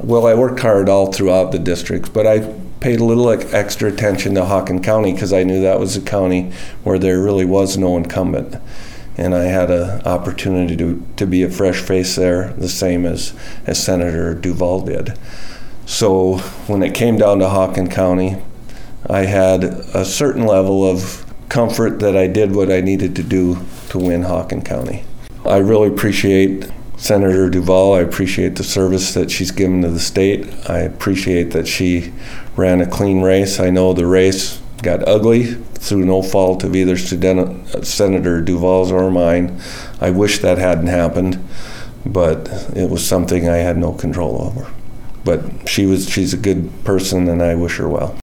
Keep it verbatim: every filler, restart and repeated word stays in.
Well, I worked hard all throughout the districts, but I paid a little extra attention to Hawken County because I knew that was a county where there really was no incumbent. And I had an opportunity to, to be a fresh face there, the same as, as Senator Duval did. So when it came down to Hawken County, I had a certain level of comfort that I did what I needed to do to win Hawken County. I really appreciate Senator Duval. I appreciate the service that she's given to the state. I appreciate that she ran a clean race. I know the race got ugly through no fault of either Senator Duval's or mine. I wish that hadn't happened, but it was something I had no control over. But she was she's a good person, and I wish her well.